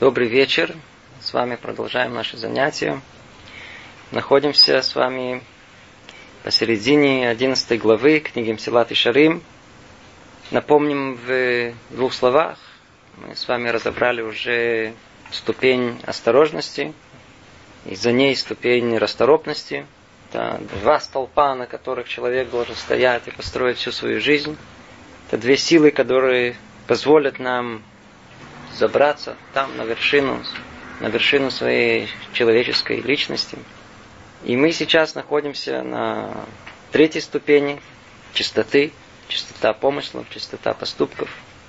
Добрый вечер. С вами продолжаем наши занятия. Находимся с вами посередине 11 главы книги Мсилат Ишарим. Напомним в двух словах. Мы с вами разобрали уже ступень осторожности, и за ней ступень расторопности. Это два столпа, на которых человек должен стоять и построить всю свою жизнь. Это две силы, которые позволят нам забраться там, на вершину своей человеческой личности. И мы сейчас находимся на третьей ступени чистоты, чистота помыслов, чистота поступков.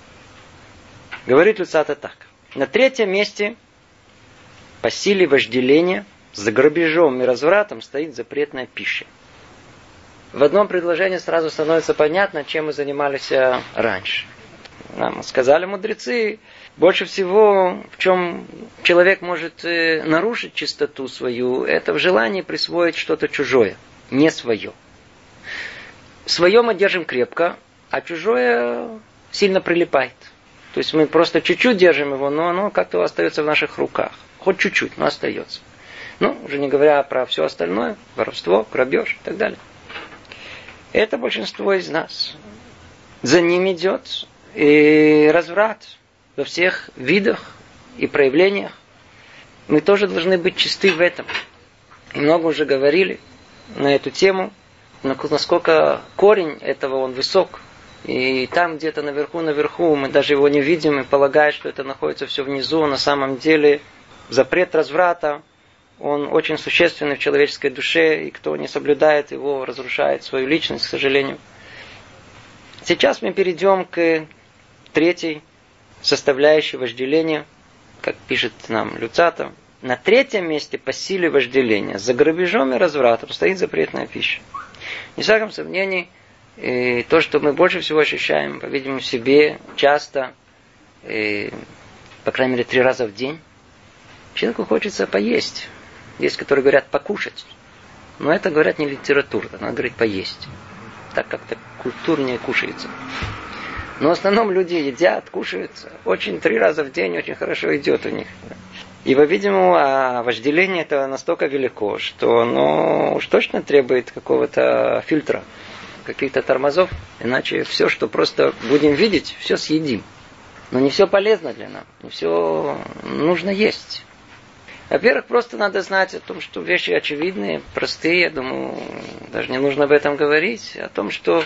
Говорит Люцата так. На третьем месте по силе вожделения, за грабежом и развратом стоит запретная пища. В одном предложении сразу становится понятно, чем мы занимались раньше. Нам сказали мудрецы, больше всего, в чем человек может нарушить чистоту свою, это в желании присвоить что-то чужое, не свое. Свое мы держим крепко, а чужое сильно прилипает. То есть мы просто чуть-чуть держим его, но оно как-то остается в наших руках. Хоть чуть-чуть, но остается. Уже не говоря про все остальное, воровство, грабеж и так далее. Это большинство из нас. За ним идет и разврат во всех видах и проявлениях. Мы тоже должны быть чисты в этом. И много уже говорили на эту тему, насколько корень этого он высок. И там где-то наверху мы даже его не видим и полагаем, что это находится все внизу. На самом деле запрет разврата, он очень существенный в человеческой душе, и кто не соблюдает его, разрушает свою личность, к сожалению. Сейчас мы перейдем к третьей составляющей вожделения, как пишет нам Люцата. На третьем месте по силе вожделения, за грабежом и развратом стоит запретная пища. Не всяком сомнении, то, что мы больше всего ощущаем, по-видимому, в себе часто, по крайней мере, 3 раза в день, человеку хочется поесть. Есть, которые говорят покушать. Но это говорят не литература, надо говорить поесть. Так как-то культурнее кушается. Но в основном люди едят, кушают. 3 раза в день очень хорошо идет у них. И, по-видимому, вожделение это настолько велико, что оно уж точно требует какого-то фильтра, каких-то тормозов. Иначе все, что просто будем видеть, все съедим. Но не все полезно для нас. Не все нужно есть. Во-первых, просто надо знать о том, что вещи очевидные, простые. Я думаю, даже не нужно об этом говорить. О том, что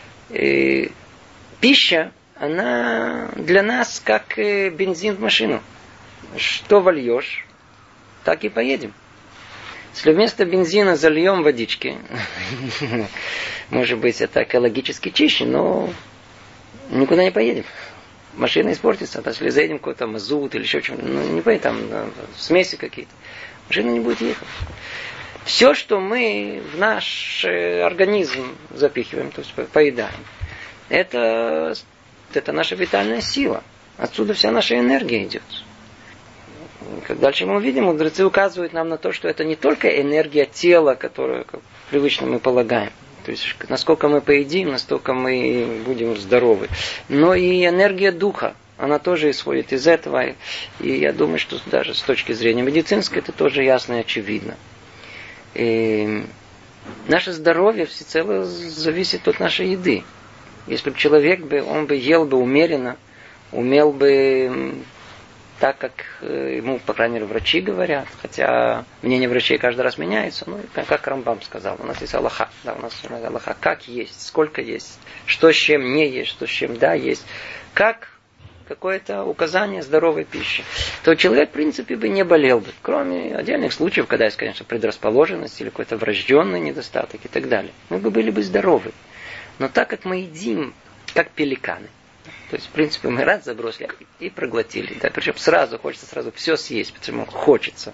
пища, она для нас как бензин в машину. Что вольешь, так и поедем. Если вместо бензина зальем водички, может быть, это экологически чище, но никуда не поедем. Машина испортится, если заедем какой-то мазут или еще что-нибудь, не поедем, там смеси какие-то. Машина не будет ехать. Все, что мы в наш организм запихиваем, то есть поедаем, это наша витальная сила. Отсюда вся наша энергия идет. Как дальше мы увидим, мудрецы указывают нам на то, что это не только энергия тела, которую как привычно мы полагаем. То есть, насколько мы поедим, настолько мы будем здоровы. Но и энергия духа, она тоже исходит из этого. И я думаю, что даже с точки зрения медицинской, это тоже ясно и очевидно. И наше здоровье всецело зависит от нашей еды. Если бы человек он бы ел бы умеренно, умел бы так, как ему, по крайней мере, врачи говорят, хотя мнение врачей каждый раз меняется, как Рамбам сказал, у нас есть Аллаха, у нас Аллаха, как есть, сколько есть, что с чем не есть, что с чем да есть, как какое-то указание здоровой пищи, то человек, в принципе, бы не болел бы, кроме отдельных случаев, когда есть, конечно, предрасположенность или какой-то врожденный недостаток и так далее. Мы бы были бы здоровы. Но так как мы едим, как пеликаны, то есть, в принципе, мы раз забросили и проглотили. Да, причем хочется сразу все съесть, потому что хочется.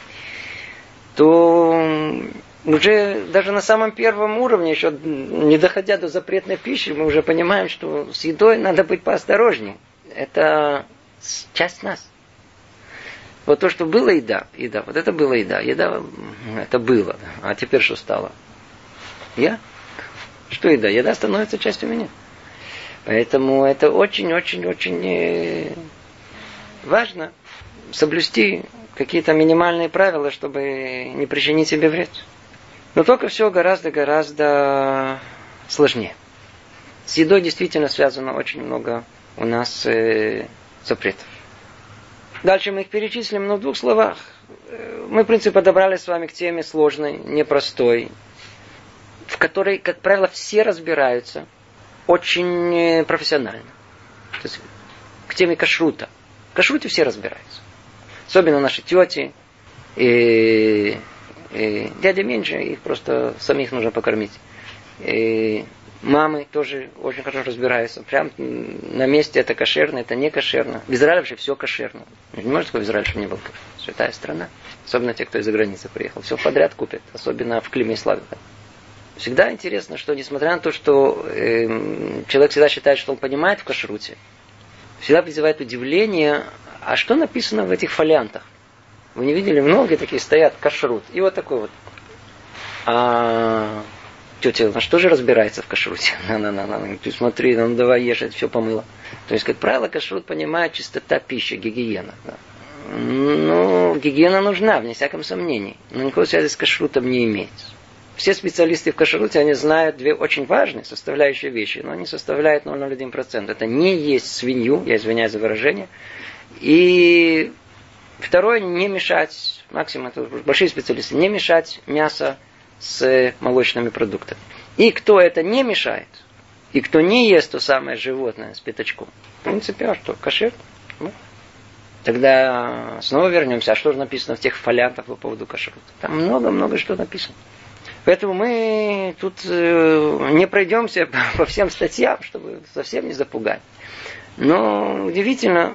То уже даже на самом первом уровне, еще не доходя до запретной пищи, мы уже понимаем, что с едой надо быть поосторожнее. Это часть нас. Вот то, что было еда, вот это была еда. Еда, это было. А теперь что стало? Я? Что еда? Еда становится частью меня. Поэтому это очень-очень-очень важно соблюсти какие-то минимальные правила, чтобы не причинить себе вред. Но только все гораздо сложнее. С едой действительно связано очень много у нас запретов. Дальше мы их перечислим, но в 2 словах. Мы, в принципе, подобрали с вами к теме сложной, непростой, в которой, как правило, все разбираются очень профессионально. То есть, к теме кашрута. В кашруте все разбираются. Особенно наши тети и дядя меньше, их просто самих нужно покормить. И мамы тоже очень хорошо разбираются. Прям на месте это кошерно, это не кошерно. В Израиле вообще все кошерно. Не может такой в Израиле, чтобы не был кошерно. Святая страна. Особенно те, кто из-за границы приехал. Все подряд купят. Особенно в Климе и Славе. Всегда интересно, что несмотря на то, что человек всегда считает, что он понимает в кашруте, всегда вызывает удивление, а что написано в этих фолиантах? Вы не видели? Многие такие стоят, кашрут. И вот такой вот. Тетя, на что же разбирается в кашруте? Ты смотри, давай ешь, это все помыло. То есть, как правило, кашрут понимает чистота пищи, гигиена. Да. Гигиена нужна, вне всяком сомнении. Но никакой связи с кашрутом не имеется. Все специалисты в кашруте, они знают 2 очень важные составляющие вещи, но они составляют 0,01%. Это не есть свинью, я извиняюсь за выражение. И второе, не мешать, максимум это большие специалисты, не мешать мясо с молочными продуктами. И кто это не мешает, и кто не ест то самое животное с пятачком, в принципе, что, кошер? Тогда снова вернемся, а что же написано в тех фолиантах по поводу кашрута? Там много-много что написано. Поэтому мы тут не пройдемся по всем статьям, чтобы совсем не запугать. Но удивительно,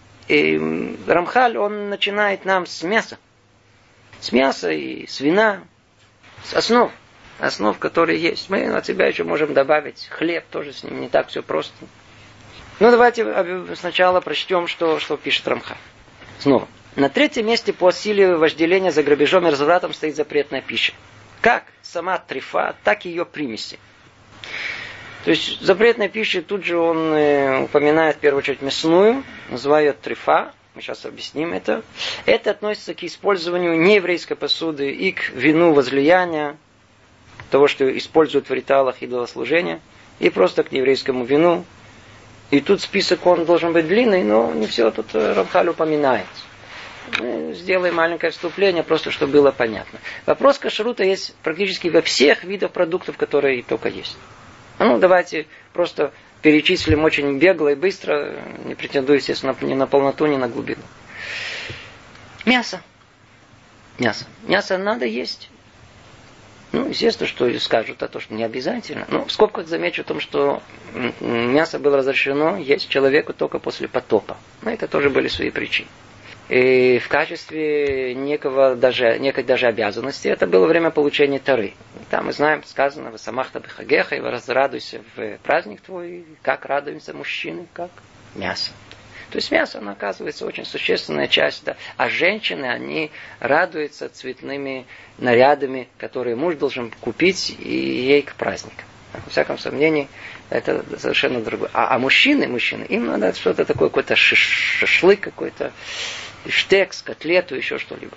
Рамхаль, он начинает нам с мяса. С мяса и с вина, с основ, которые есть. Мы от себя еще можем добавить хлеб, тоже с ним не так все просто. Но давайте сначала прочтем, что пишет Рамхаль. Снова. На 3-м месте по силе вожделения за грабежом и развратом стоит запретная пища. Как сама трифа, так и ее примеси. То есть запретная пища, тут же он упоминает в первую очередь мясную, называет ее трифа, мы сейчас объясним это. Это относится к использованию нееврейской посуды и к вину возлияния, того, что используют в ритуалах идолослужения, и просто к нееврейскому вину. И тут список, он должен быть длинный, но не все тут Рамхаль упоминает. Мы сделаем маленькое вступление, просто чтобы было понятно. Вопрос кашрута есть практически во всех видах продуктов, которые только есть. Давайте просто перечислим очень бегло и быстро, не претендую, естественно, ни на полноту, ни на глубину. Мясо. Мясо надо есть. Естественно, что скажут, а то, что не обязательно. В скобках замечу о том, что мясо было разрешено есть человеку только после потопа. Это тоже были свои причины. И в качестве некой даже обязанности это было время получения Торы. Там мы знаем, сказано, «Васамахта бехагеха», и «Возрадуйся в праздник твой», как радуемся мужчины, как мясо. То есть мясо, оно оказывается очень существенная часть. Да. А женщины, они радуются цветными нарядами, которые муж должен купить и ей к праздникам. Во всяком сомнении, это совершенно другое. А мужчины, им надо что-то такое, какой-то шашлык, какой-то штекс, котлету, еще что-либо.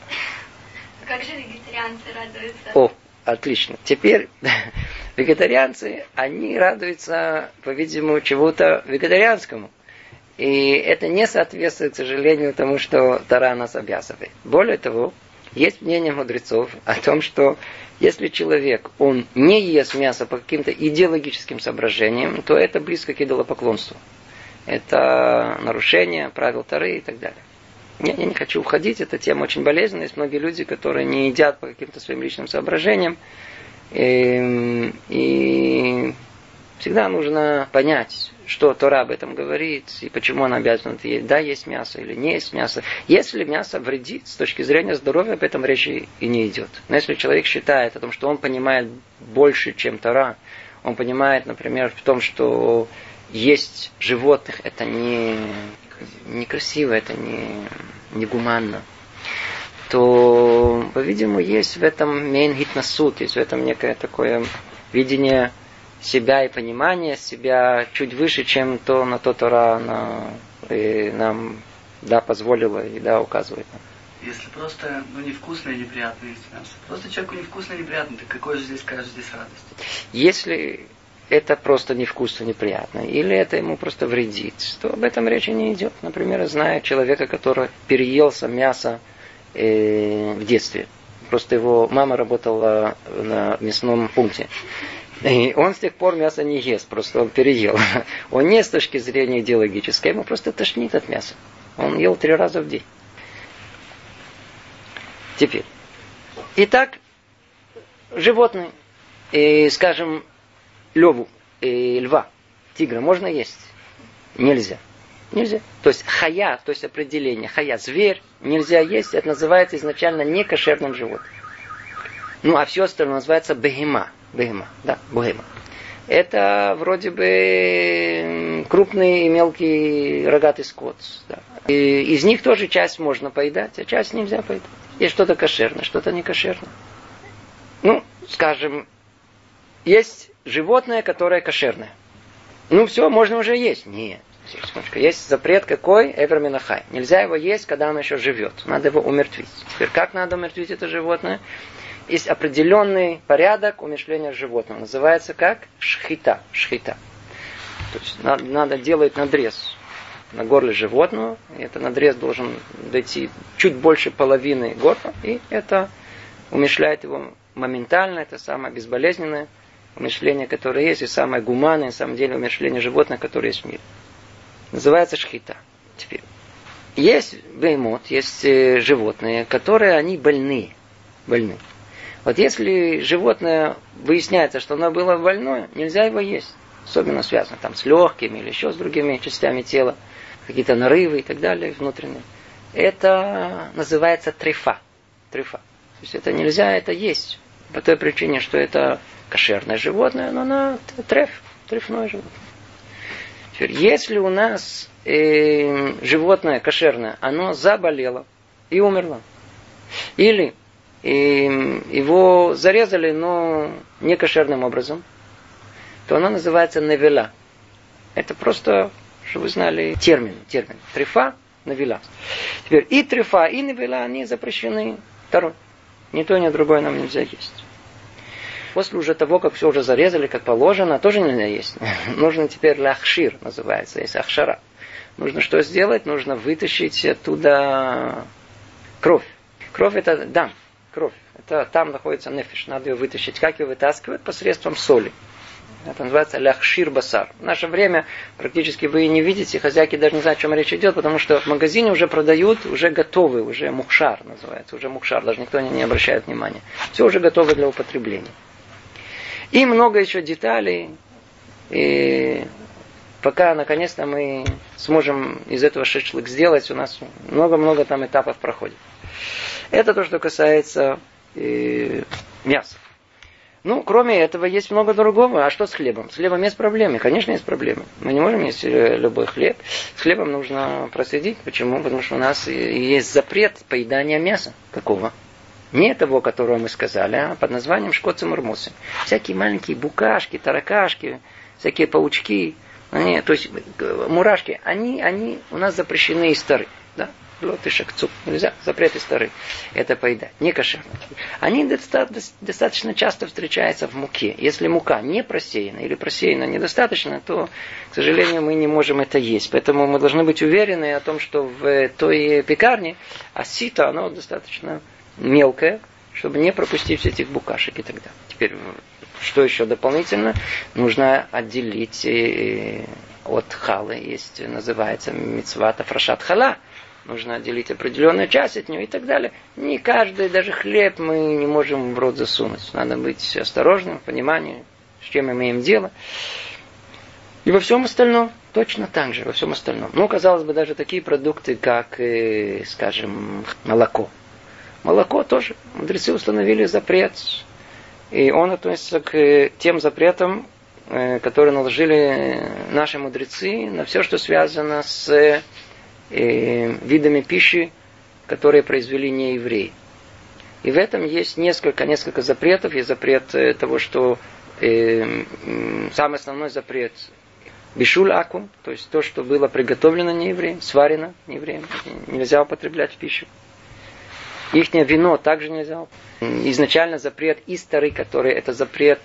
Как же вегетарианцы радуются? Отлично. Теперь вегетарианцы, они радуются, по-видимому, чему-то вегетарианскому. И это не соответствует, к сожалению, тому, что Тора нас обязывает. Более того, есть мнение мудрецов о том, что если человек, он не ест мясо по каким-то идеологическим соображениям, то это близко к идолопоклонству. Это нарушение правил Торы и так далее. Я не хочу уходить, эта тема очень болезненная. Есть многие люди, которые не едят по каким-то своим личным соображениям. И всегда нужно понять, что Тора об этом говорит, и почему она обязана есть. Да, есть мясо или не есть мясо. Если мясо вредит, с точки зрения здоровья, об этом речи и не идет. Но если человек считает о том, что он понимает больше, чем Тора, он понимает, например, в том, что есть животных, это некрасиво, это не гуманно, то, по-видимому, есть в этом мейн-гитнасут, есть в этом некое такое видение себя и понимание себя чуть выше, чем то, на то Тора нам да, позволила и да, указывает нам. Если просто невкусно и неприятно есть мясо. Просто человеку невкусно и неприятно, так какой же здесь, скажешь, здесь радость? Если это просто невкусно, неприятно, или это ему просто вредит, то об этом речи не идет. Например, я знаю человека, который переелся мясо в детстве. Просто его мама работала на мясном пункте. И он с тех пор мясо не ест, просто он переел. Он не с точки зрения идеологической, ему просто тошнит от мяса. Он ел 3 раза в день. Теперь. Итак, животные, скажем, льву, льва, тигра можно есть? Нельзя. Нельзя. То есть хая, то есть определение. Хая, зверь, нельзя есть, это называется изначально некошерным животным. Ну, а все остальное называется бегема. Бегема, да, бегема. Это вроде бы крупный и мелкий рогатый скот. Да. И из них тоже часть можно поедать, а часть нельзя поедать. Есть что-то кошерное, что-то не кошерное. Ну, скажем, есть животное, которое кошерное. Ну, все, можно уже есть. Нет. Есть запрет какой? Эвер минахай. Нельзя его есть, когда оно еще живет. Надо его умертвить. Теперь, как надо умертвить это животное? Есть определенный порядок умерщвления животного. Называется как? Шхита. Шхита. То есть надо делать надрез на горле животного. И этот надрез должен дойти чуть больше половины горла. И это умерщвляет его моментально. Это самое безболезненное умерщвление, которое есть. И самое гуманное, на самом деле, умерщвление животных, которое есть в мире. Называется шхита. Теперь. Есть беймот, есть животные, которые они больные. Больны. Вот если животное выясняется, что оно было больное, нельзя его есть. Особенно связано там с легкими или еще с другими частями тела. Какие-то нарывы и так далее внутренние. Это называется трефа. Трефа. То есть это нельзя это есть. По той причине, что это кошерное животное, но оно трефное животное. Теперь, если у нас животное кошерное, оно заболело и умерло. Или его зарезали, но не кошерным образом, то оно называется навела. Это просто, чтобы вы знали, термин. Трефа, навела. Теперь и трефа, и навела, они запрещены. Второе. Ни то, ни другое нам нельзя есть. После уже того, как все уже зарезали, как положено, тоже нельзя есть. Нужно теперь лахшир, называется, есть ахшара. Нужно что сделать? Нужно вытащить оттуда кровь. Кровь это дам. Кровь. Это там находится нефиш. Надо ее вытащить. Как ее вытаскивают? Посредством соли. Это называется лахшир басар. В наше время практически вы не видите, хозяйки даже не знают, о чем речь идет, потому что в магазине уже продают, уже готовый, уже мухшар называется. Уже мухшар. Даже никто не обращает внимания. Все уже готово для употребления. И много еще деталей. И пока наконец-то мы сможем из этого шашлык сделать, у нас много-много там этапов проходит. Это то, что касается мяса. Ну, кроме этого, есть много другого. А что с хлебом? С хлебом есть проблемы. Конечно, есть проблемы. Мы не можем есть любой хлеб. С хлебом нужно проследить. Почему? Потому что у нас есть запрет поедания мяса. Какого? Не того, которого мы сказали, а под названием шкоцы мурмусы. Всякие маленькие букашки, таракашки, всякие паучки, то есть мурашки, они у нас запрещены из Торы. Да? Нельзя, запреты из Торы. Это поедать. Не кошерно. Они достаточно часто встречаются в муке. Если мука не просеяна или просеяна недостаточно, то, к сожалению, мы не можем это есть. Поэтому мы должны быть уверены о том, что в той пекарне сито, оно достаточно мелкое, чтобы не пропустить этих букашек и так далее. Теперь, что еще дополнительно? Нужно отделить от халы. Есть, называется мицват афрашат хала. Нужно отделить определенную часть от нее и так далее. Не каждый, даже хлеб мы не можем в рот засунуть. Надо быть осторожным, в понимании, с чем мы имеем дело. И во всем остальном точно так же, во всем остальном. Ну, казалось бы, даже такие продукты, как, скажем, молоко. Молоко тоже. Мудрецы установили запрет. И он относится к тем запретам, которые наложили наши мудрецы на все, что связано с видами пищи, которые произвели не евреи. И в этом есть несколько запретов. Есть запрет того, что самый основной запрет Бишуль акум, то есть то, что было приготовлено неевреем, сварено неевреем, нельзя употреблять в пищу. Ихнее вино также нельзя. Изначально запрет исторы, который это запрет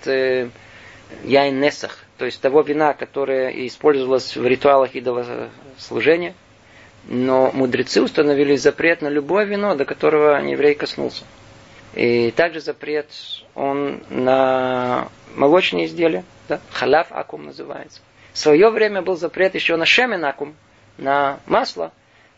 яйн несах, то есть того вина, которое использовалось в ритуалах идолослужения. Но мудрецы установили запрет на любое вино, до которого еврей коснулся. И также запрет он на молочные изделия, да? Халяв акум называется. В свое время был запрет еще на шемен акум, на масло,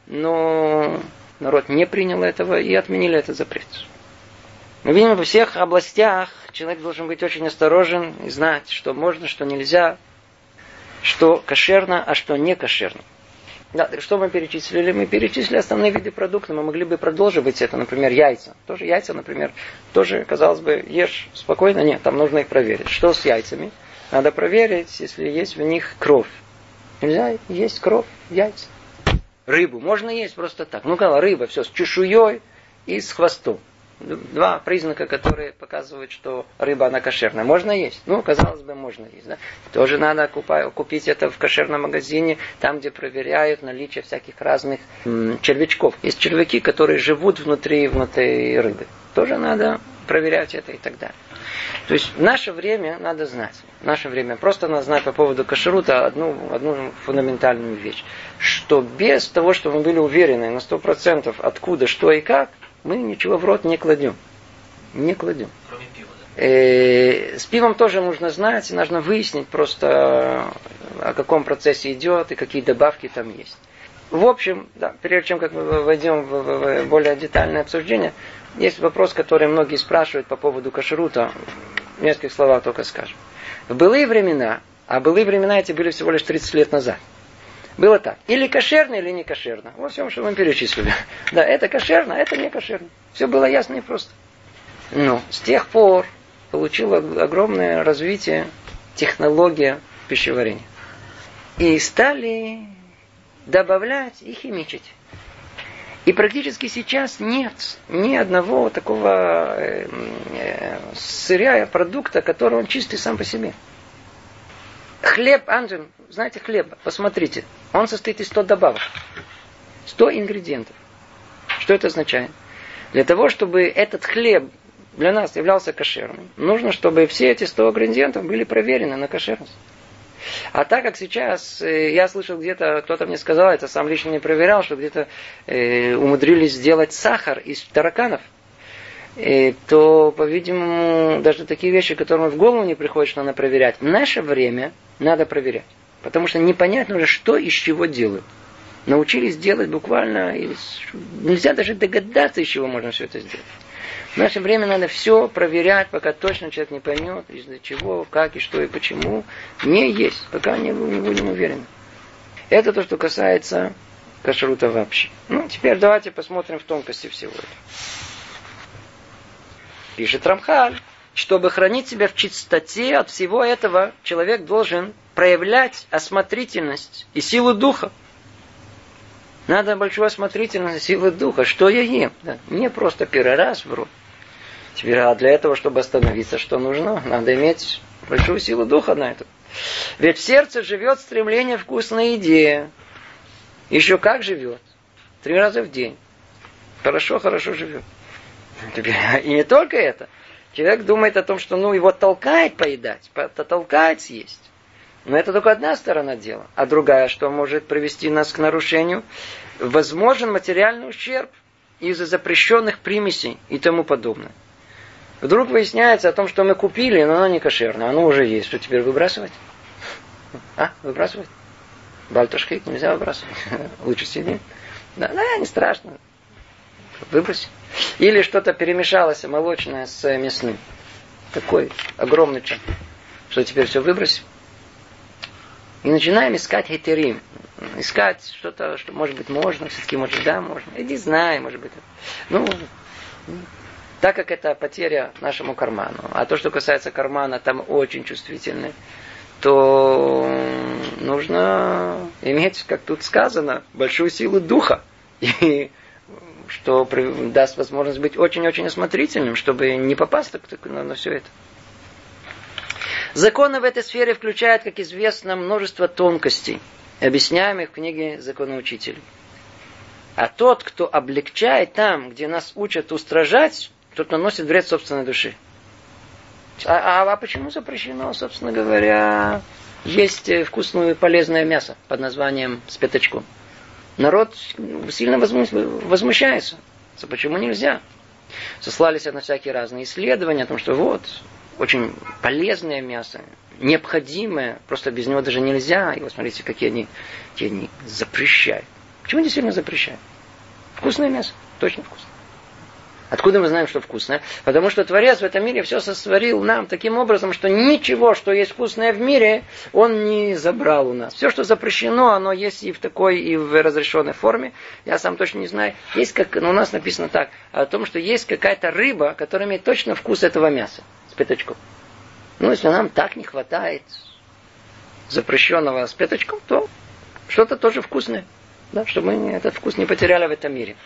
но народ не принял этого и отменили этот запрет. Мы видим, во всех областях человек должен быть очень осторожен и знать, что можно, что нельзя, что кошерно, а что не кошерно. Да, что мы перечислили? Мы перечислили основные виды продуктов. Мы могли бы продолжить это, например, яйца. Тоже яйца, например, тоже, казалось бы, ешь спокойно. Нет, там нужно их проверить. Что с яйцами? Надо проверить, если есть в них кровь. Нельзя есть кровь в яйца. Рыбу можно есть просто так. Ну, когда рыба, все, с чешуей и с хвостом. Два признака, которые показывают, что рыба, она кошерная. Можно есть? Ну, казалось бы, можно есть. Да? Тоже надо купить это в кошерном магазине, там, где проверяют наличие всяких разных червячков. Есть червяки, которые живут внутри рыбы. Тоже надо проверять это и так далее. То есть в наше время надо знать. В наше время просто надо знать по поводу кашрута одну фундаментальную вещь. Что без того, что мы были уверены на 100% откуда, что и как, мы ничего в рот не кладем. Не кладем. Кроме пива, да? С пивом тоже нужно знать, нужно выяснить просто, о каком процессе идет и какие добавки там есть. В общем, да, прежде чем как мы войдем в более детальное обсуждение, есть вопрос, который многие спрашивают по поводу кашрута. В нескольких словах только скажем. В былые времена, а былые времена эти были всего лишь 30 лет назад, было так. Или кошерно, или не кошерно. Во всем, что мы перечислили. Да, это кошерно, а это не кошерно. Все было ясно и просто. Но с тех пор получила огромное развитие технология пищеварения. И стали добавлять и химичить. И практически сейчас нет ни одного такого сырья, продукта, который он чистый сам по себе. Хлеб, Анджин, знаете хлеб, посмотрите. Он состоит из 100 добавок. 100 ингредиентов. Что это означает? Для того, чтобы этот хлеб для нас являлся кошерным, нужно, чтобы все эти 100 ингредиентов были проверены на кошерность. А так как сейчас, я слышал где-то, кто-то мне сказал, это сам лично не проверял, что где-то умудрились сделать сахар из тараканов, то, по-видимому, даже такие вещи, которые в голову не приходят, что надо проверять, в наше время надо проверять. Потому что непонятно уже, что из чего делают. Научились делать буквально, нельзя даже догадаться, из чего можно все это сделать. В наше время надо все проверять, пока точно человек не поймет, из-за чего, как и что и почему. Не есть, пока не будем уверены. Это то, что касается кашрута вообще. Ну, теперь давайте посмотрим в тонкости всего этого. Пишет Рамхаль, чтобы хранить себя в чистоте от всего этого, человек должен проявлять осмотрительность и силу духа. Надо большую осмотрительность и силу духа. Что я ем? Да. Не просто первый раз в рот. Теперь, а для этого, чтобы остановиться, что нужно? Надо иметь большую силу духа на это. Ведь в сердце живет стремление к вкусной еде. Еще как живет? 3 раза в день. Хорошо живет. И не только это. Человек думает о том, что его толкает поедать, толкает съесть. Но это только одна сторона дела. А другая, что может привести нас к нарушению? Возможен материальный ущерб из-за запрещенных примесей и тому подобное. Вдруг выясняется о том, что мы купили, но оно не кошерное. Оно уже есть. Что теперь выбрасывать? Выбрасывать? Бальтушки нельзя выбрасывать. Лучше сидеть. Да, не страшно. Выбрось. Или что-то перемешалось молочное с мясным. Такой огромный чан. Что теперь все выбросим? И начинаем искать хетерим. Искать что-то, что может быть можно, все-таки может да, можно. И не знаю, может быть. Так как это потеря нашему карману. А то, что касается кармана, там очень чувствительны, то нужно иметь, как тут сказано, большую силу духа. И что даст возможность быть очень-очень осмотрительным, чтобы не попасть на все это. Законы в этой сфере включают, как известно, множество тонкостей, объясняемых в книге законоучителей. А тот, кто облегчает там, где нас учат устражать, тот наносит вред собственной душе. А почему запрещено, собственно говоря, есть вкусное и полезное мясо под названием с пятачком? Народ сильно возмущается. Почему нельзя? Сослались на всякие разные исследования о том, что вот, очень полезное мясо, необходимое, просто без него даже нельзя. И вот смотрите, какие они запрещают. Почему действительно запрещают? Вкусное мясо, точно вкусное. Откуда мы знаем, что вкусное? Потому что Творец в этом мире все сотворил нам таким образом, что ничего, что есть вкусное в мире, Он не забрал у нас. Все, что запрещено, оно есть и в такой, и в разрешенной форме. Я сам точно не знаю. Есть у нас написано так, о том, что есть какая-то рыба, которая имеет точно вкус этого мяса с пятачком. Если нам так не хватает запрещенного с пятачком, то что-то тоже вкусное. Да, чтобы мы этот вкус не потеряли в этом мире.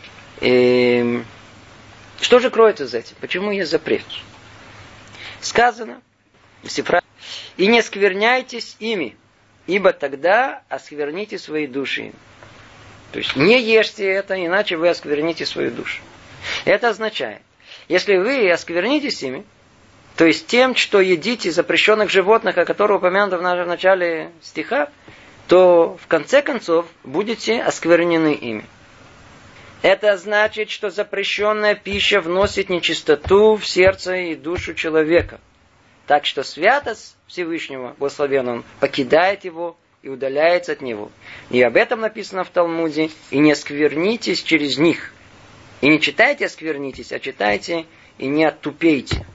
Что же кроется за этим? Почему есть запрет? Сказано в Сифра: «И не скверняйтесь ими, ибо тогда оскверните свои души». То есть не ешьте это, иначе вы оскверните свою душу. Это означает, если вы осквернитесь ими, то есть тем, что едите запрещенных животных, о которых упомянуто в начале стиха, то в конце концов будете осквернены ими. Это значит, что запрещенная пища вносит нечистоту в сердце и душу человека. Так что святость Всевышнего, благословен Он, покидает его и удаляется от него. И об этом написано в Талмуде: «И не осквернитесь через них». И не читайте «осквернитесь», а читайте «и не оттупейте».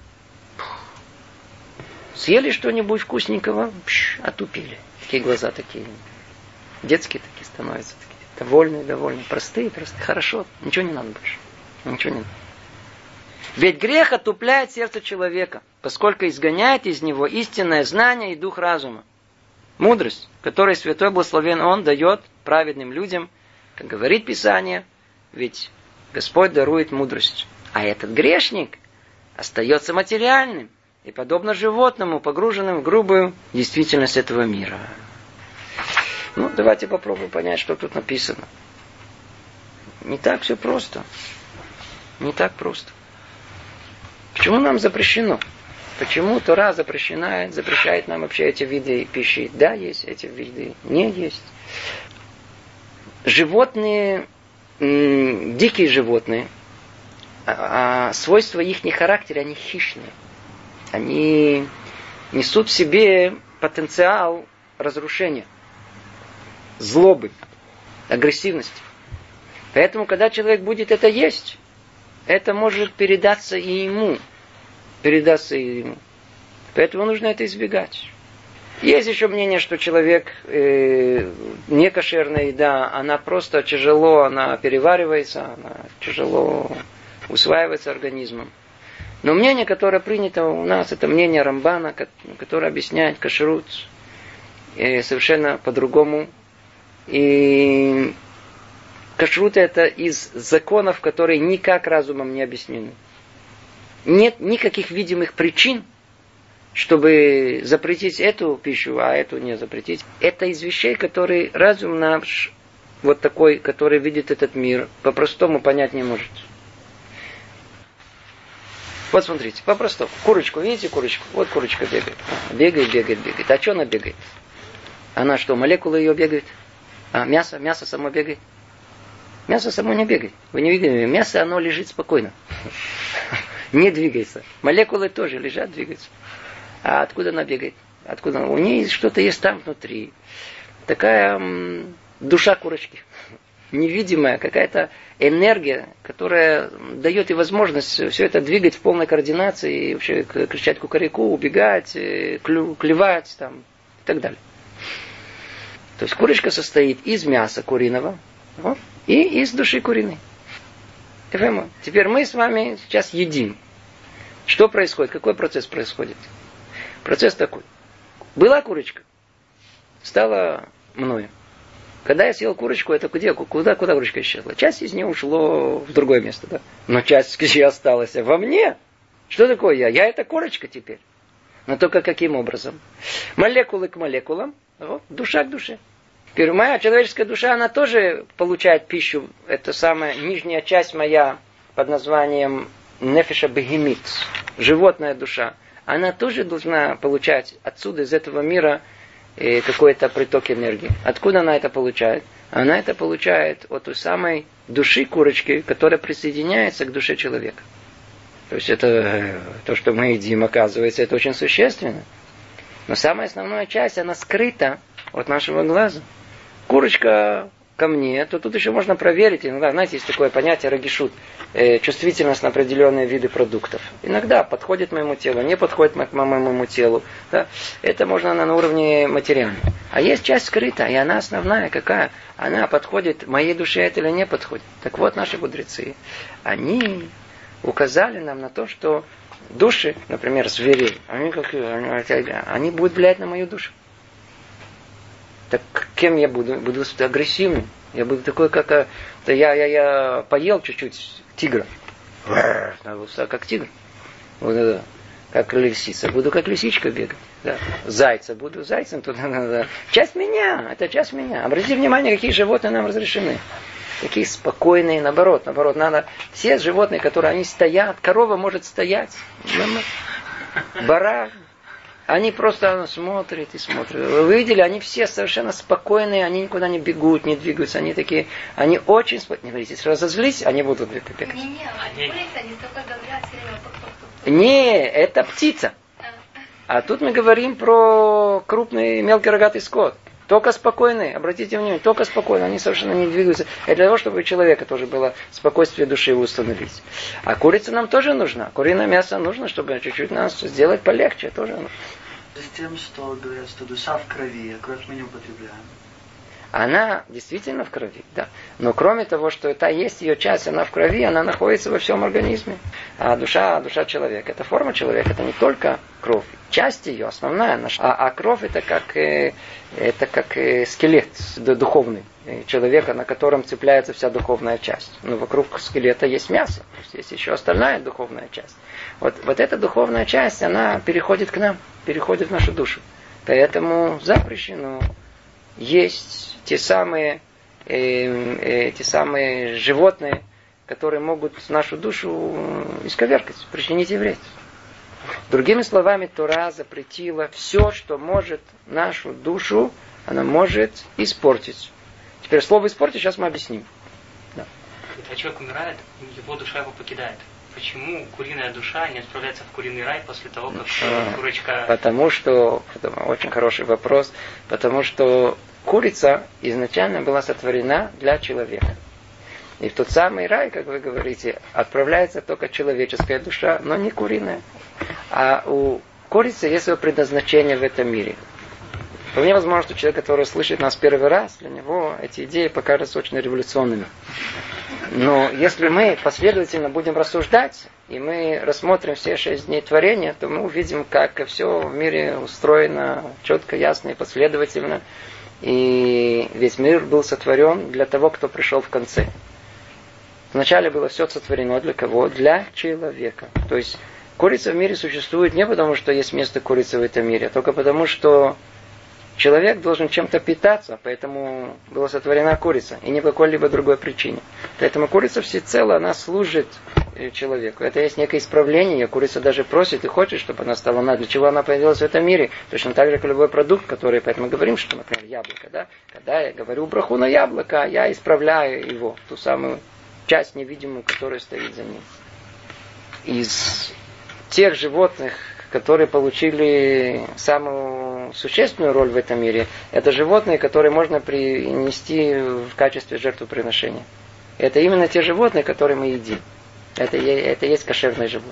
Съели что-нибудь вкусненького, отупили. Такие глаза такие, детские такие становятся. Довольные, простые, хорошо, ничего не надо больше. Ничего не надо. Ведь грех отупляет сердце человека, поскольку изгоняет из него истинное знание и дух разума. Мудрость, которой Святой Благословен Он дает праведным людям, как говорит Писание, ведь Господь дарует мудрость. А этот грешник остается материальным и подобно животному, погруженным в грубую действительность этого мира. Давайте попробуем понять, что тут написано. Не так все просто. Не так просто. Почему нам запрещено? Почему Тора запрещает нам вообще эти виды пищи? Да, есть эти виды, не есть. Животные, дикие животные, свойства их характера, они хищные. Они несут в себе потенциал разрушения, злобы, агрессивности. Поэтому, когда человек будет это есть, это может передаться и ему. Поэтому нужно это избегать. Есть еще мнение, что человек, некошерная еда, она просто тяжело, она переваривается, она тяжело усваивается организмом. Но мнение, которое принято у нас, это мнение Рамбана, которое объясняет кашрут совершенно по-другому. И кашрут это из законов, которые никак разумом не объяснены. Нет никаких видимых причин, чтобы запретить эту пищу, а эту не запретить. Это из вещей, которые разум наш, вот такой, который видит этот мир, по-простому понять не может. Вот смотрите, по-простому. Курочку, видите курочку? Вот курочка бегает. Бегает. А что она бегает? Она что, молекулы ее бегают? А мясо само бегает? Мясо само не бегает. Вы не видите? Мясо, оно лежит спокойно. Не двигается. Молекулы тоже лежат, двигаются. А откуда она бегает? Откуда? У нее что-то есть там внутри. Такая душа курочки. Невидимая какая-то энергия, которая дает ей возможность все это двигать в полной координации, и вообще кричать кукареку, убегать, клевать там, и так далее. То есть курочка состоит из мяса куриного и из души куриной. Теперь мы с вами сейчас едим. Что происходит? Какой процесс происходит? Процесс такой. Была курочка, стала мною. Когда я съел курочку, это куда курочка исчезла? Часть из нее ушло в другое место, да? Но часть осталась во мне. Что такое я? Я это курочка теперь. Но только каким образом? Молекулы к молекулам, вот, душа к душе. Теперь моя человеческая душа, она тоже получает пищу. Это самая нижняя часть моя под названием нефеша бегемит, животная душа. Она тоже должна получать отсюда, из этого мира, какой-то приток энергии. Откуда она это получает? Она это получает от той самой души курочки, которая присоединяется к душе человека. То есть это то, что мы едим, оказывается, это очень существенно. Но самая основная часть, она скрыта от нашего глаза. Курочка ко мне, то тут еще можно проверить. Иногда, знаете, есть такое понятие рагишут, чувствительность на определенные виды продуктов. Иногда подходит моему телу, не подходит к моему телу. Да? Это можно на уровне материального. А есть часть скрытая, и она основная какая? Она подходит моей душе это или не подходит. Так вот, наши мудрецы, они указали нам на то, что души, например, зверей, они будут влиять на мою душу. Так кем я буду? Буду агрессивным. Я буду такой, как... Я поел чуть-чуть тигра. Как тигр. Вот, как лисица. Буду как лисичка бегать. Да. Зайца. Буду зайцем. Да. Часть меня. Это часть меня. Обратите внимание, какие животные нам разрешены. Такие спокойные. Наоборот, надо... Все животные, которые они стоят. Корова может стоять. Баран. Они просто смотрят и смотрят. Вы видели, они все совершенно спокойные, они никуда не бегут, не двигаются. Они такие, они очень спокойные. Не говорите, если разозлись, они будут бегать. Не, они только говорят все время. Не, это птица. А тут мы говорим про крупный мелкий рогатый скот. Только спокойные, обратите внимание, только спокойно, они совершенно не двигаются. Это для того, чтобы у человека тоже было спокойствие души установить. А курица нам тоже нужна. Куриное мясо нужно, чтобы чуть-чуть нас сделать полегче. Тоже нужно. С тем, что говорят, что душа в крови, а кровь мы не употребляем. Она действительно в крови, да. Но кроме того, что это есть ее часть, она в крови, она находится во всем организме. А душа человека, это форма человека, это не только кровь. Часть ее, основная наша. А кровь это как скелет духовный человека, на котором цепляется вся духовная часть. Но вокруг скелета есть мясо, то есть есть еще остальная духовная часть. Вот эта духовная часть, она переходит к нам, переходит в нашу душу. Поэтому запрещено есть те самые животные, которые могут нашу душу исковеркать, причинить ей вред. Другими словами, Тора запретила все, что может нашу душу, она может испортить. Теперь слово «испортить» сейчас мы объясним. Да. Когда человек умирает, его душа его покидает. Почему куриная душа не отправляется в куриный рай после того, как курочка... Потому что, очень хороший вопрос, потому что курица изначально была сотворена для человека. И в тот самый рай, как вы говорите, отправляется только человеческая душа, но не куриная. А у курицы есть свое предназначение в этом мире. Вполне возможно, что человек, который слышит нас первый раз, для него эти идеи покажутся очень революционными. Но если мы последовательно будем рассуждать, и мы рассмотрим все 6 дней творения, то мы увидим, как все в мире устроено четко, ясно и последовательно. И весь мир был сотворен для того, кто пришел в конце. Вначале было все сотворено для кого? Для человека. То есть курица в мире существует не потому, что есть место курицы в этом мире, а только потому, что человек должен чем-то питаться, поэтому была сотворена курица, и не по какой-либо другой причине. Поэтому курица всецело, она служит человеку. Это есть некое исправление, курица даже просит и хочет, чтобы она стала для чего она появилась в этом мире. Точно так же, как любой продукт, который, поэтому мы говорим, что, например, яблоко, да? Когда я говорю браху на яблоко, я исправляю его, ту самую часть невидимую, которая стоит за ним. Из тех животных, которые получили самую существенную роль в этом мире, это животные, которые можно принести в качестве жертвоприношения. Это именно те животные, которые мы едим. Это есть кошерные животные.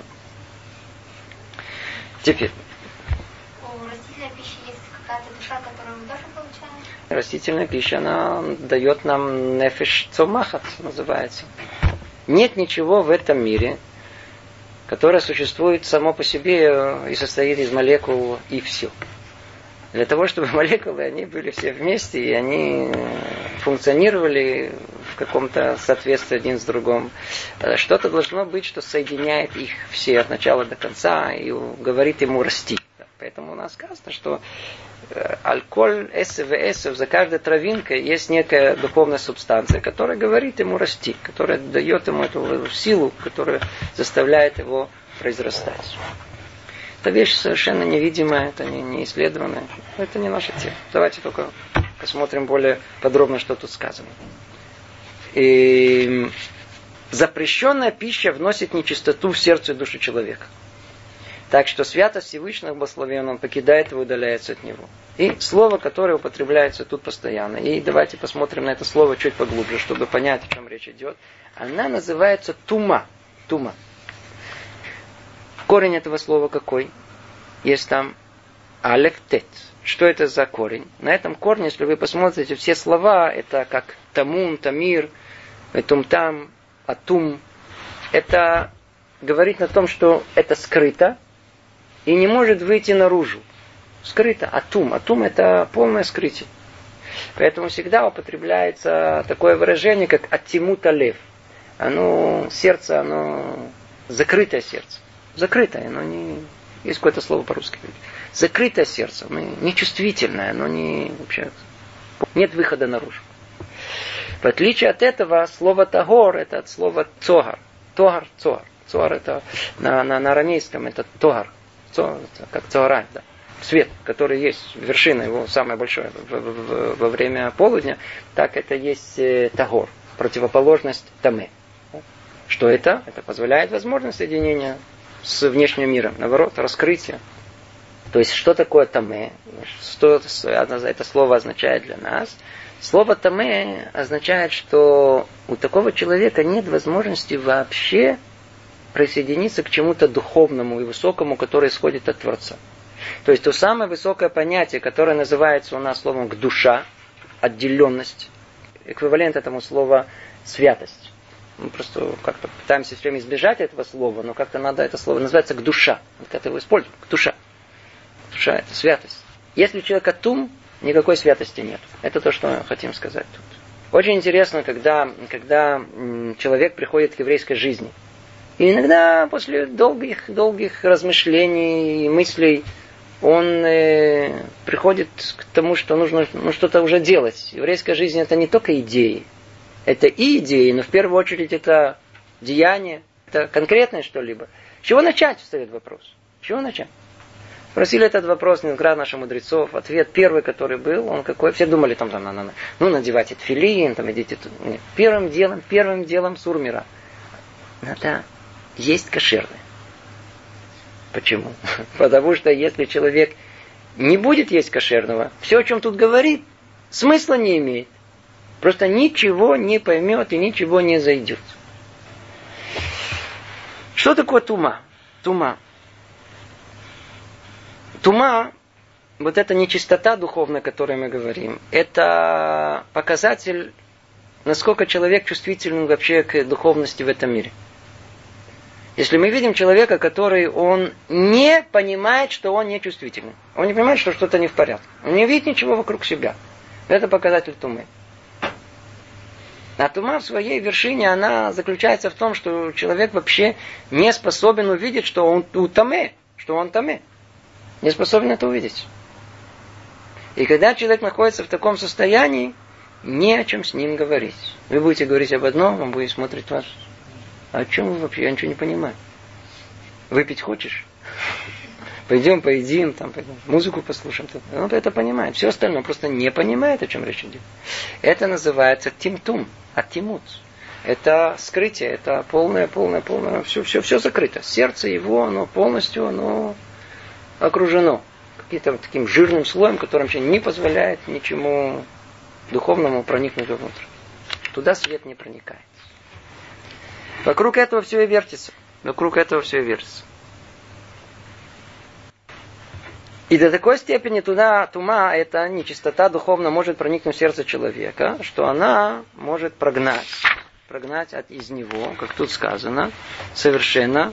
Теперь. У растительной пищи есть какая-то душа, которую мы тоже получаем? Растительная пища, она дает нам нефеш цомахат, называется. Нет ничего в этом мире, которое существует само по себе и состоит из молекул и все. Для того, чтобы молекулы, они были все вместе, и они функционировали в каком-то соответствии один с другим. Что-то должно быть, что соединяет их все от начала до конца и говорит ему расти. Поэтому у нас сказано, что алкоголь, эсэв, за каждой травинкой есть некая духовная субстанция, которая говорит ему расти, которая дает ему эту силу, которая заставляет его произрастать. Это вещь совершенно невидимая, это не исследованная, это не наша тема. Давайте только посмотрим более подробно, что тут сказано. И запрещенная пища вносит нечистоту в сердце и душу человека. Так что святость Всевышнего благословен, он покидает его, удаляется от него. И слово, которое употребляется тут постоянно. И давайте посмотрим на это слово чуть поглубже, чтобы понять, о чем речь идет. Она называется тума. Тума. Корень этого слова какой? Есть там алеф тет. Что это за корень? На этом корне, если вы посмотрите, все слова, это как тамун, тамир, тумтам, атум. Это говорит о том, что это скрыто и не может выйти наружу. Скрыто. Атум. Атум это полное скрытие. Поэтому всегда употребляется такое выражение, как аттимута лев. Сердце, оно закрытое сердце. Закрытое, оно не... Есть какое-то слово по-русски. Закрытое сердце, оно нечувствительное, оно не... Вообще, нет выхода наружу. В отличие от этого, слово тагор, это от слова цогар. Тогар, цогар. Цогар это на арамейском, это тогар. Это как цогара, да. Свет, который есть, вершина его самая большая во время полудня, так это есть тагор, противоположность таме. Что это? Это позволяет возможность соединения с внешним миром. Наоборот, раскрытие. То есть, что такое таме? Что это слово означает для нас? Слово таме означает, что у такого человека нет возможности вообще присоединиться к чему-то духовному и высокому, которое исходит от Творца. То есть, то самое высокое понятие, которое называется у нас словом «душа», отделенность, эквивалент этому слову «святость». Мы просто как-то пытаемся все время избежать этого слова, но как-то надо это слово. Называется «гдуша». Вот как его используем. «Гдуша». «Душа» — это святость. Если у человека тум, никакой святости нет. Это то, что мы хотим сказать тут. Очень интересно, когда человек приходит к еврейской жизни. И иногда после долгих размышлений и мыслей он приходит к тому, что нужно что-то уже делать. Еврейская жизнь — это не только идеи. Это и идеи, но в первую очередь это деяние, это конкретное что-либо. С чего начать, встает вопрос. С чего начать? Спросили этот вопрос неоднократно наших мудрецов. Ответ первый, который был, он какой? Все думали, надевайте тфилин, идите тут. Нет. Первым делом сур мира. Надо есть кошерное. Почему? Потому что если человек не будет есть кошерного, все, о чем тут говорит, смысла не имеет. Просто ничего не поймет и ничего не зайдет. Что такое тума? Тума, вот эта нечистота духовная, о которой мы говорим, это показатель, насколько человек чувствителен вообще к духовности в этом мире. Если мы видим человека, который он не понимает, что он не чувствительный, он не понимает, что что-то не в порядке, он не видит ничего вокруг себя, это показатель тумы. А тума в своей вершине, она заключается в том, что человек вообще не способен увидеть, что он таме, не способен это увидеть. И когда человек находится в таком состоянии, не о чем с ним говорить. Вы будете говорить об одном, он будет смотреть вас. А о чем вы вообще? Я ничего не понимаю. Выпить хочешь? Пойдем, поедим, музыку послушаем. Он это понимает. Все остальное просто не понимает, о чем речь идет. Это называется тимтум, аттимут. Это скрытие, это полное, все закрыто. Сердце его, оно полностью, окружено каким-то таким жирным слоем, который вообще не позволяет ничему духовному проникнуть вовнутрь. Туда свет не проникает. Вокруг этого все и вертится. И до такой степени туда тума, эта нечистота духовно может проникнуть в сердце человека, что она может прогнать из него, как тут сказано, совершенно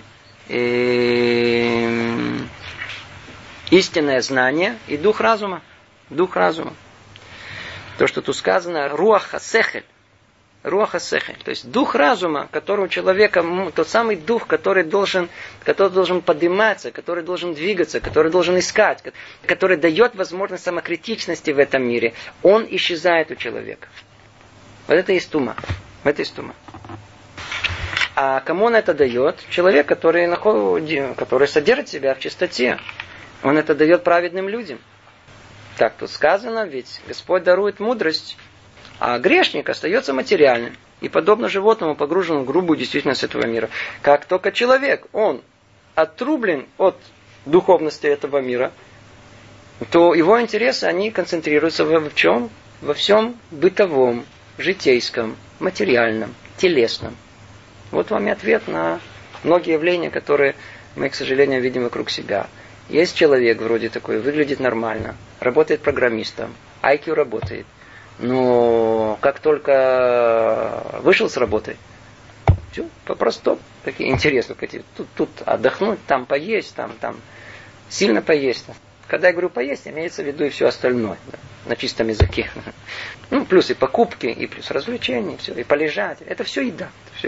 истинное знание и дух разума. То, что тут сказано, руах хасехель, руах ха-сехель. То есть дух разума, который у человека, тот самый дух, который должен подниматься, который должен двигаться, который должен искать, который дает возможность самокритичности в этом мире, он исчезает у человека. Вот это есть тума. Это есть тума. А кому он это дает? Человек, который содержит себя в чистоте. Он это дает праведным людям. Так тут сказано, ведь Господь дарует мудрость, а грешник остается материальным. И подобно животному, погруженному в грубую действительность этого мира. Как только человек, он отрублен от духовности этого мира, то его интересы, они концентрируются в чем? Во всем бытовом, житейском, материальном, телесном. Вот вам и ответ на многие явления, которые мы, к сожалению, видим вокруг себя. Есть человек вроде такой, выглядит нормально, работает программистом, IQ работает. Но как только вышел с работы, все, по-простому. Какие интересные, тут отдохнуть, там поесть, там сильно поесть. Когда я говорю поесть, имеется в виду и все остальное, да, на чистом языке. Ну, плюс и покупки, и плюс развлечения, все, и полежать. Это все еда.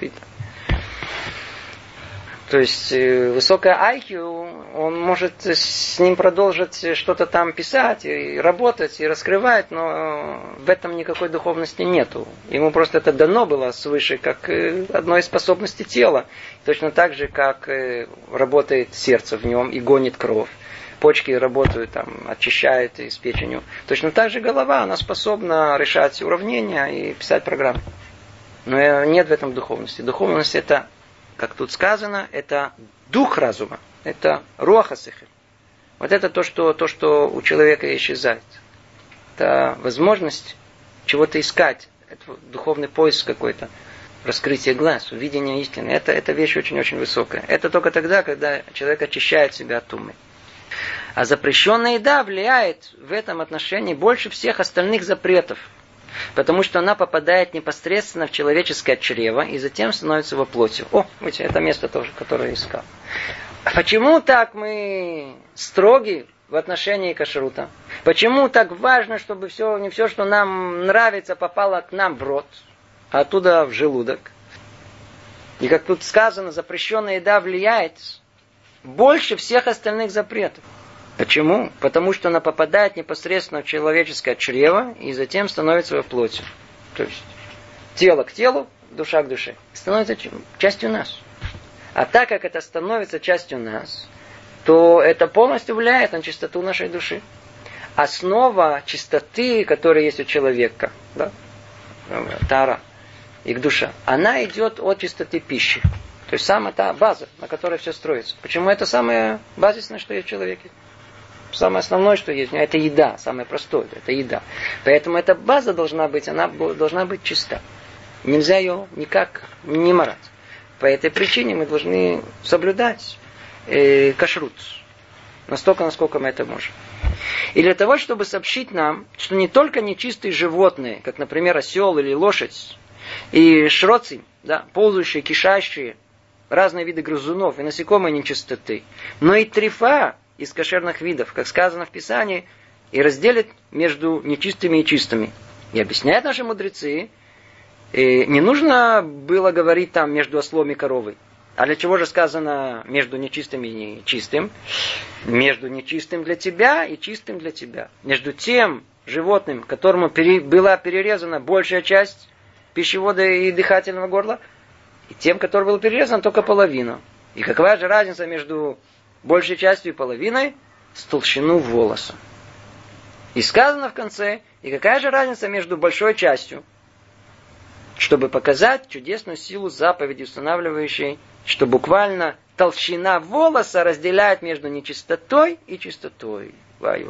То есть высокое IQ, он может с ним продолжить что-то там писать, и работать, и раскрывать, но в этом никакой духовности нету. Ему просто это дано было свыше, как одной из способностей тела. Точно так же, как работает сердце в нем и гонит кровь. Почки работают, очищают из печенью. Точно так же голова, она способна решать уравнения и писать программы. Но нет в этом духовности. Духовность это, как тут сказано, это дух разума. Это руах ха-сехель. Вот это то, что у человека исчезает. Это возможность чего-то искать. Это духовный поиск какой-то. Раскрытие глаз, увидение истины. Это вещь очень-очень высокая. Это только тогда, когда человек очищает себя от тумы. А запрещенная еда влияет в этом отношении больше всех остальных запретов. Потому что она попадает непосредственно в человеческое чрево и затем становится его плотью. Видите, это место тоже, которое я искал. Почему так мы строги в отношении кашрута? Почему так важно, чтобы не все, что нам нравится, попало к нам в рот, а оттуда в желудок? И как тут сказано, запрещенная еда влияет больше всех остальных запретов. Почему? Потому что она попадает непосредственно в человеческое чрево и затем становится его плотью. То есть тело к телу, душа к душе. Становится частью нас. А так как это становится частью нас, то это полностью влияет на чистоту нашей души. Основа чистоты, которая есть у человека, да? Тара, их душа, она идет от чистоты пищи. То есть самая та база, на которой все строится. Почему это самое базисное, что есть в человеке? Самое основное, что есть, это еда, самое простое, это еда. Поэтому эта база должна быть, она должна быть чиста. Нельзя ее никак не марать. По этой причине мы должны соблюдать кашрут. Настолько, насколько мы это можем. И для того, чтобы сообщить нам, что не только нечистые животные, как, например, осел или лошадь, и шроцы, да, ползающие, кишащие, разные виды грызунов и насекомые нечистоты, но и трифа из кошерных видов, как сказано в Писании, и разделит между нечистыми и чистыми. И объясняют наши мудрецы, не нужно было говорить там между ослом и коровой. А для чего же сказано между нечистым и нечистым? Между нечистым для тебя и чистым для тебя. Между тем животным, которому была перерезана большая часть пищевода и дыхательного горла, и тем, который был перерезан только половина. И какова же разница между большей частью и половиной? С толщину волоса. И сказано в конце, и какая же разница между большой частью? Чтобы показать чудесную силу заповеди, устанавливающей, что буквально толщина волоса разделяет между нечистотой и чистотой. Вай.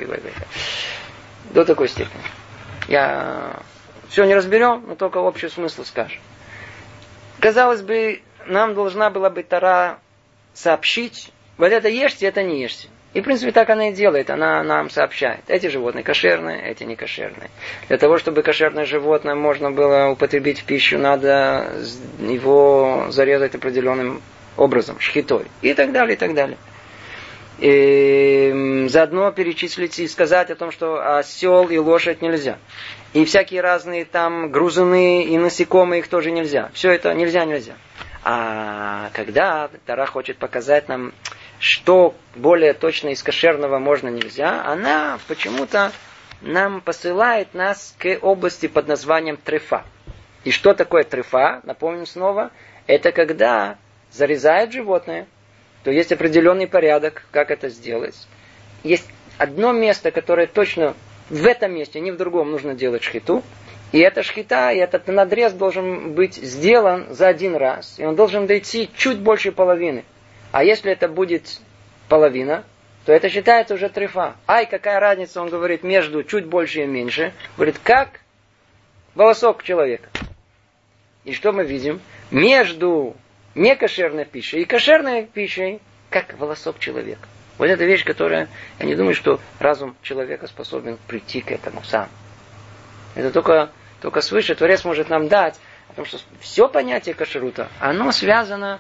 До такой степени. Я все не разберем, но только общий смысл скажем. Казалось бы, нам должна была бы Тора сообщить, вот это ешьте, это не ешьте. И, в принципе, так она и делает. Она нам сообщает. Эти животные кошерные, эти не кошерные. Для того, чтобы кошерное животное можно было употребить в пищу, надо его зарезать определенным образом, шхитой. И так далее, и так далее. заодно перечислить и сказать о том, что осел и лошадь нельзя. И всякие разные там грузуны и насекомые, их тоже нельзя. Все это нельзя. А когда Тора хочет показать нам, что более точно из кошерного можно нельзя, она почему-то нам посылает нас к области под названием трефа. И что такое трефа? Напомним снова. Это когда зарезают животное, то есть определенный порядок, как это сделать. Есть одно место, которое точно в этом месте, не в другом, нужно делать шхиту. И эта шхита, и этот надрез должен быть сделан за один раз. И он должен дойти чуть больше половины. А если это будет половина, то это считается уже трефа. Ай, какая разница, он говорит, между чуть больше и меньше. Говорит, как волосок человека. И что мы видим? Между некошерной пищей и кошерной пищей, как волосок человека. Вот эта вещь, которая, я не думаю, что разум человека способен прийти к этому сам. Это только свыше Творец может нам дать, потому что все понятие кашрута, оно связано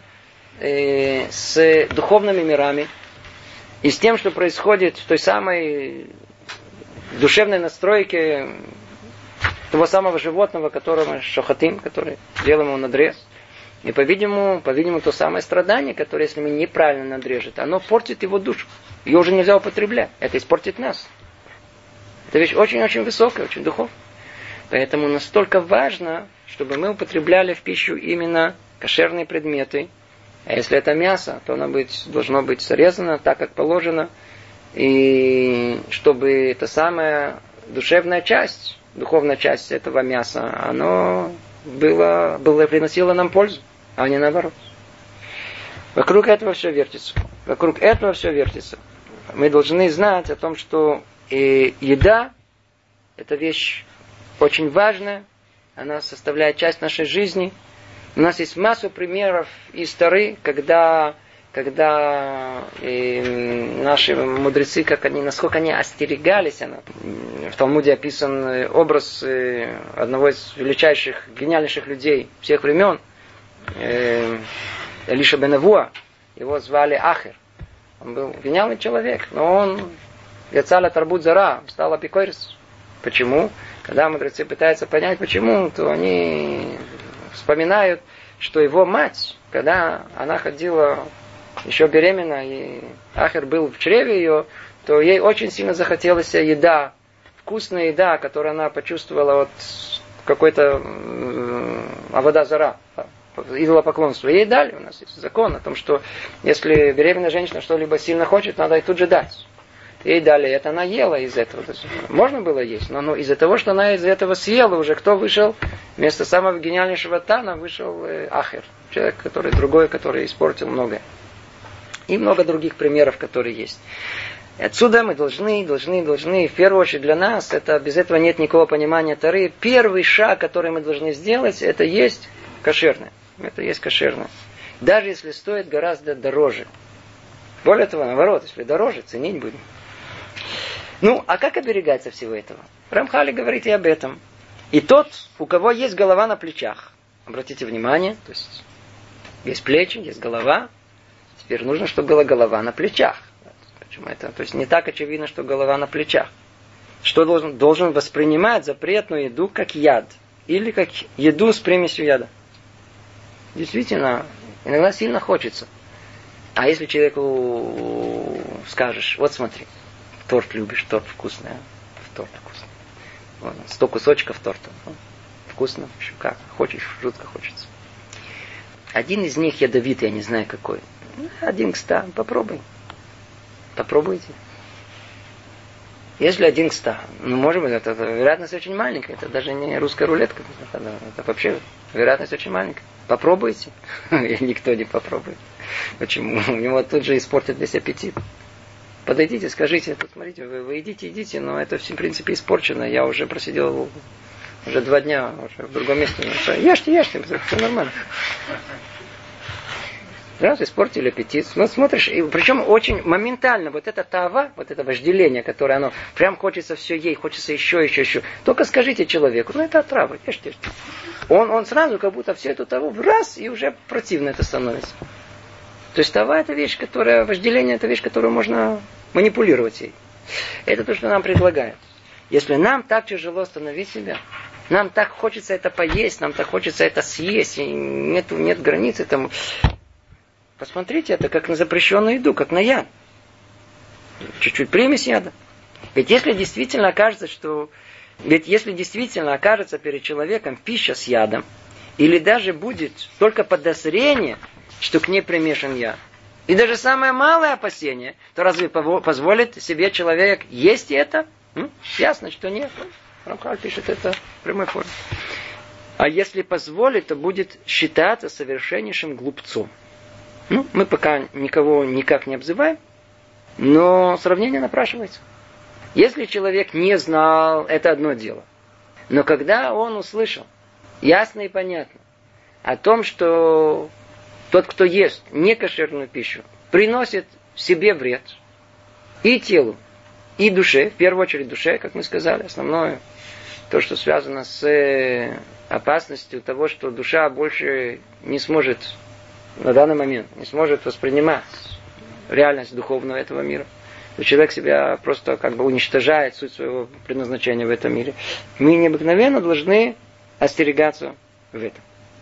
с духовными мирами и с тем, что происходит в той самой душевной настройке того самого животного, которого мы шохотим, который делаем ему надрез. И, по-видимому, то самое страдание, которое, если мы неправильно надрежем, оно портит его душу. Ее уже нельзя употреблять. Это испортит нас. Это вещь очень-очень высокая, очень духовная. Поэтому настолько важно, чтобы мы употребляли в пищу именно кошерные предметы. А если это мясо, то оно должно быть срезано так, как положено. И чтобы эта самая душевная часть, духовная часть этого мяса, оно приносило нам пользу, а не наоборот. Вокруг этого все вертится. Мы должны знать о том, что еда – это вещь очень важная. Она составляет часть нашей жизни. У нас есть массу примеров из Торы, когда наши мудрецы, насколько они остерегались. В Талмуде описан образ одного из величайших, гениальнейших людей всех времен, Элиша бен Авуа. Его звали Ахер. Он был гениальный человек, но он яцала тарбут зара, стал апикорис. Почему? Когда мудрецы пытаются понять, почему, то они вспоминают, что его мать, когда она ходила еще беременна, и Ахер был в чреве ее, то ей очень сильно захотелось еда, вкусная еда, которую она почувствовала от какой-то авода зара, идолопоклонства. Ей дали, у нас есть закон о том, что если беременная женщина что-либо сильно хочет, надо ей тут же дать. Ей дали, это она ела из этого. Можно было есть, но из-за того, что она из этого съела, уже кто вышел? Вместо самого гениальнейшего Тана вышел Ахер. Человек, который испортил многое. И много других примеров, которые есть. Отсюда мы должны, в первую очередь для нас, без этого нет никакого понимания Торы. Первый шаг, который мы должны сделать, это есть кошерное. Даже если стоит гораздо дороже. Более того, наоборот, если дороже, ценить будем. А как оберегаться всего этого? Рамхали говорит и об этом. И тот, у кого есть голова на плечах, обратите внимание, то есть есть плечи, есть голова, теперь нужно, чтобы была голова на плечах. Почему это? То есть не так очевидно, что голова на плечах. Что должен воспринимать запретную еду как яд. Или как еду с примесью яда. Действительно, иногда сильно хочется. А если человеку скажешь, вот смотри, торт любишь, торт вкусный, торт вкусный. Вот, 100 кусочков торта. Вкусно, еще как, хочешь, жутко хочется. Один из них ядовитый, я не знаю какой. 1 к 100, попробуй. Попробуйте. Если 1 к 100, может быть, это вероятность очень маленькая, это даже не русская рулетка, это вообще вероятность очень маленькая. Попробуйте. И никто не попробует. Почему? У него тут же испортит весь аппетит. Подойдите, скажите, смотрите, вы едите, но это в принципе испорчено. Я уже просидел уже 2 дня уже в другом месте. Ешьте, все нормально. Раз испортили аппетит. Смотришь, и причем очень моментально вот это тава, вот это вожделение, которое оно прям хочется все ей, хочется еще. Только скажите человеку, это отрава, ешьте. Он сразу как будто всю эту таву раз, и уже противно это становится. То есть тава это вещь, которая, вожделение это вещь, которую можно манипулировать ей. Это то, что нам предлагают. Если нам так тяжело остановить себя, нам так хочется это поесть, нам так хочется это съесть, и нет границ этому. Посмотрите, это как на запрещенную еду, как на яд. Чуть-чуть примесь яда. Ведь если действительно окажется перед человеком пища с ядом, или даже будет только подозрение, что к ней примешан яд, и даже самое малое опасение, то разве позволит себе человек есть это? Ясно, что нет. Рамхаль пишет это в прямой форме. А если позволит, то будет считаться совершеннейшим глупцом. Мы пока никого никак не обзываем, но сравнение напрашивается. Если человек не знал, это одно дело. Но когда он услышал ясно и понятно о том, что тот, кто ест некошерную пищу, приносит себе вред и телу, и душе, в первую очередь душе, как мы сказали, основное, то, что связано с опасностью того, что душа больше не сможет на данный момент, не сможет воспринимать реальность духовного этого мира. То человек себя просто как бы уничтожает суть своего предназначения в этом мире. Мы необыкновенно должны остерегаться в этом.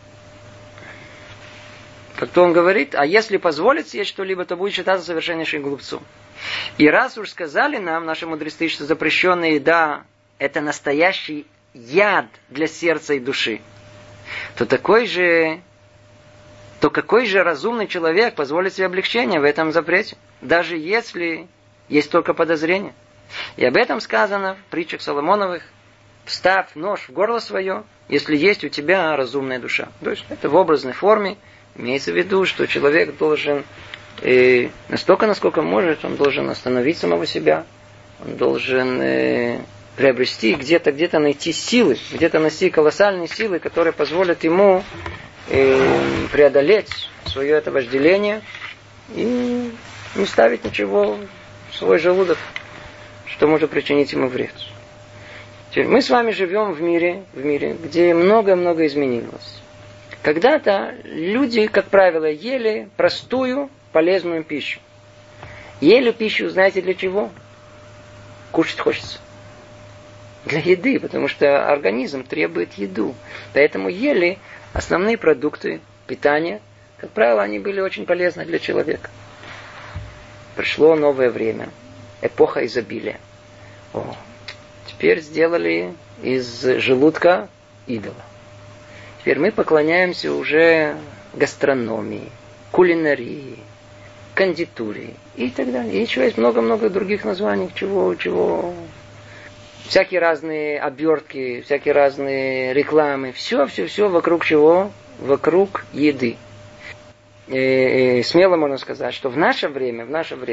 Как-то он говорит, а если позволит съесть что-либо, то будет считаться совершеннейшим глупцом. И раз уж сказали нам, наши мудрецы, что запрещенная еда – это настоящий яд для сердца и души, то какой же разумный человек позволит себе облегчение в этом запрете, даже если есть только подозрение. И об этом сказано в притчах Соломоновых: «Вставь нож в горло свое, если есть у тебя разумная душа». То есть это в образной форме. Имеется в виду, что человек должен настолько, насколько может, он должен остановить самого себя, он должен приобрести, где-то найти силы, где-то найти колоссальные силы, которые позволят ему преодолеть свое это вожделение и не ставить ничего в свой желудок, что может причинить ему вред. Теперь мы с вами живем в мире, где много-много изменилось. Когда-то люди, как правило, ели простую, полезную пищу. Ели пищу, знаете, для чего? Кушать хочется. Для еды, потому что организм требует еду. Поэтому ели основные продукты питания. Как правило, они были очень полезны для человека. Пришло новое время. Эпоха изобилия. Теперь сделали из желудка идола. Теперь мы поклоняемся уже гастрономии, кулинарии, кондитерии и так далее. И еще есть много-много других названий, чего. Всякие разные обертки, всякие разные рекламы. Все вокруг чего? Вокруг еды. И смело можно сказать, что в наше время.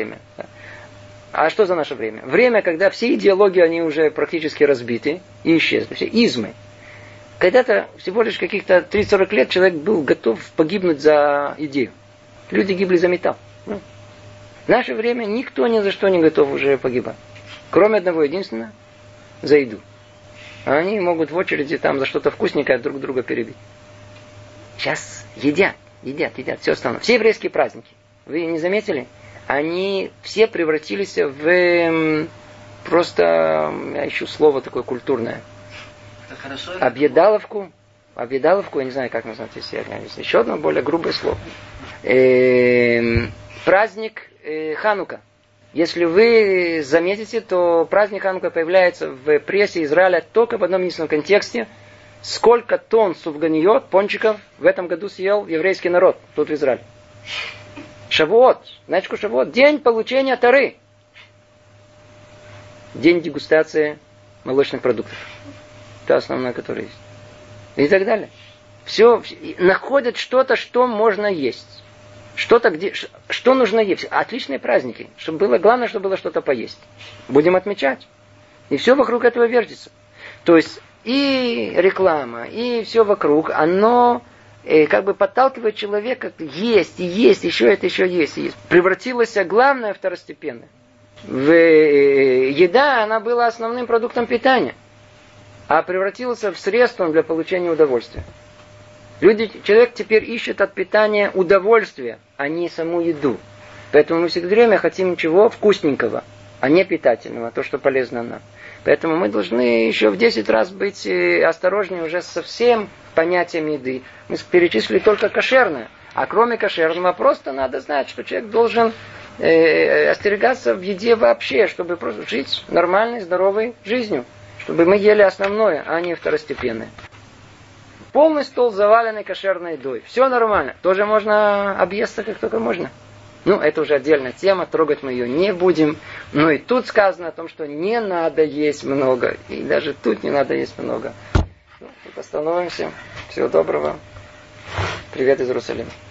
А что за наше время? Время, когда все идеологии, они уже практически разбиты и исчезли. Все измы. Когда-то всего лишь каких-то 30-40 лет человек был готов погибнуть за идею. Люди гибли за металл. В наше время никто ни за что не готов уже погибать. Кроме одного единственного, за еду. А они могут в очереди там за что-то вкусненькое друг друга перебить. Сейчас едят, все остальное. Все еврейские праздники, вы не заметили? Они все превратились в просто, я ищу слово такое культурное, объедаловку, я не знаю, как назвать, еще одно более грубое слово. Праздник Ханука. Если вы заметите, то праздник Ханука появляется в прессе Израиля только в одном единственном контексте. Сколько тонн суфганиот, пончиков, в этом году съел еврейский народ тут в Израиле. Шавуот, знаете, что Шавуот? День получения Торы. День дегустации молочных продуктов. Это основное, которое есть. И так далее. Все находят что-то, что можно есть. Что нужно есть. Отличные праздники. Главное, чтобы было что-то поесть. Будем отмечать. И все вокруг этого вертится. То есть и реклама, и все вокруг, оно как бы подталкивает человека есть, еще есть. Превратилось главное второстепенное. Еда, она была основным продуктом питания, а превратилась в средство для получения удовольствия. Человек теперь ищет от питания удовольствие, а не саму еду. Поэтому мы все время хотим чего? Вкусненького, а не питательного, то, что полезно нам. Поэтому мы должны еще в 10 раз быть осторожнее уже со всем понятием еды. Мы перечислили только кошерное. А кроме кошерного, просто надо знать, что человек должен остерегаться в еде вообще, чтобы просто жить нормальной, здоровой жизнью. Чтобы мы ели основное, а не второстепенное. Полный стол заваленный кошерной едой. Все нормально. Тоже можно объесться, как только можно. Это уже отдельная тема, трогать мы ее не будем. Но и тут сказано о том, что не надо есть много. И даже тут не надо есть много. Тут остановимся. Всего доброго. Привет из Иерусалима.